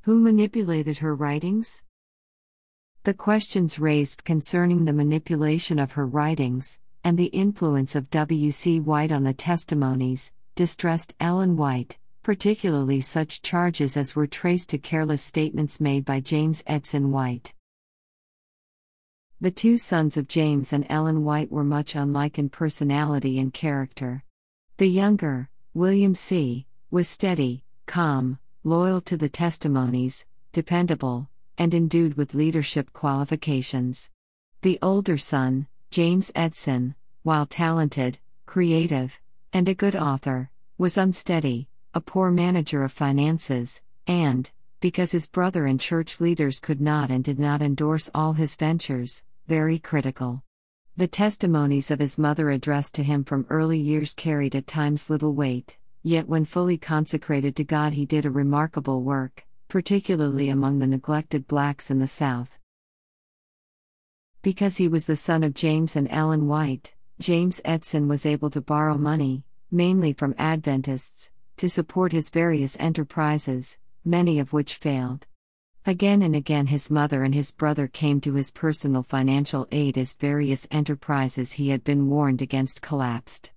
Who manipulated her writings? The questions raised concerning the manipulation of her writings, and the influence of W.C. White on the testimonies, distressed Ellen White, particularly such charges as were traced to careless statements made by James Edson White. The two sons of James and Ellen White were much unlike in personality and character. The younger, William C., was steady, calm, loyal to the testimonies, dependable, and endued with leadership qualifications. The older son, James Edson, while talented, creative, and a good author, was unsteady, a poor manager of finances, and, because his brother and church leaders could not and did not endorse all his ventures, very critical. The testimonies of his mother addressed to him from early years carried at times little weight, yet when fully consecrated to God he did a remarkable work, particularly among the neglected blacks in the South. Because he was the son of James and Ellen White, James Edson was able to borrow money, mainly from Adventists, to support his various enterprises, many of which failed. Again and again his mother and his brother came to his personal financial aid as various enterprises he had been warned against collapsed.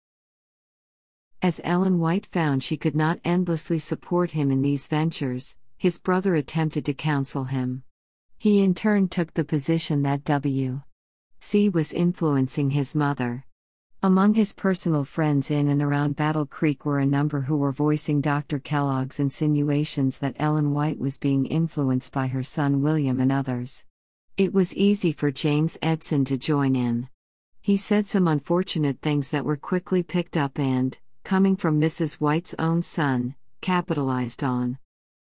As Ellen White found she could not endlessly support him in these ventures, his brother attempted to counsel him. He in turn took the position that W.C. was influencing his mother. Among his personal friends in and around Battle Creek were a number who were voicing Dr. Kellogg's insinuations that Ellen White was being influenced by her son William and others. It was easy for James Edson to join in. He said some unfortunate things that were quickly picked up and, coming from Mrs. White's own son, capitalized on.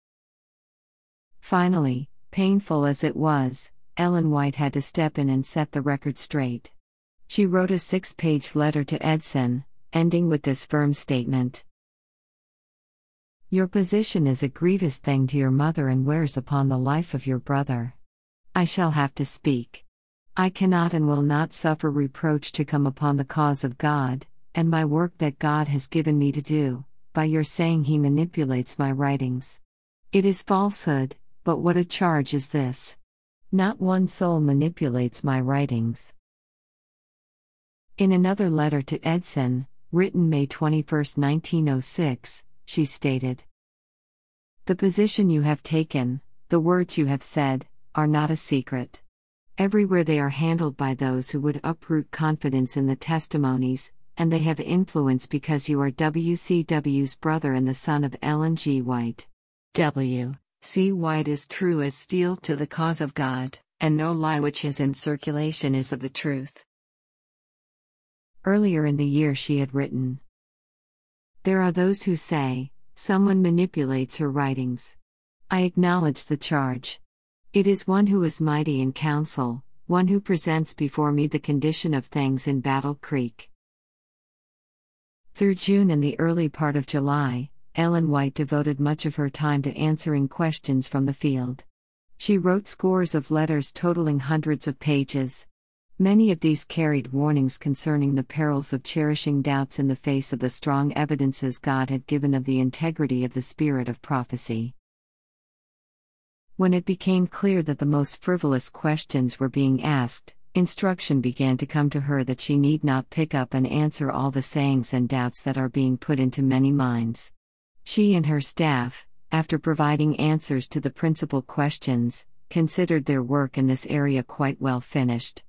Finally, painful as it was, Ellen White had to step in and set the record straight. She wrote a 6-page letter to Edson, ending with this firm statement. Your position is a grievous thing to your mother and wears upon the life of your brother. I shall have to speak. I cannot and will not suffer reproach to come upon the cause of God, and my work that God has given me to do, by your saying he manipulates my writings. It is falsehood, but what a charge is this! Not one soul manipulates my writings. In another letter to Edson, written May 21, 1906, she stated, the position you have taken, the words you have said, are not a secret. Everywhere they are handled by those who would uproot confidence in the testimonies, and they have influence because you are W.C.W.'s brother and the son of Ellen G. White. W.C. White is true as steel to the cause of God, and no lie which is in circulation is of the truth. Earlier in the year she had written, there are those who say, someone manipulates her writings. I acknowledge the charge. It is one who is mighty in counsel, one who presents before me the condition of things in Battle Creek. Through June and the early part of July, Ellen White devoted much of her time to answering questions from the field. She wrote scores of letters totaling hundreds of pages. Many of these carried warnings concerning the perils of cherishing doubts in the face of the strong evidences God had given of the integrity of the spirit of prophecy. When it became clear that the most frivolous questions were being asked, instruction began to come to her that she need not pick up and answer all the sayings and doubts that are being put into many minds. She and her staff, after providing answers to the principal questions, considered their work in this area quite well finished.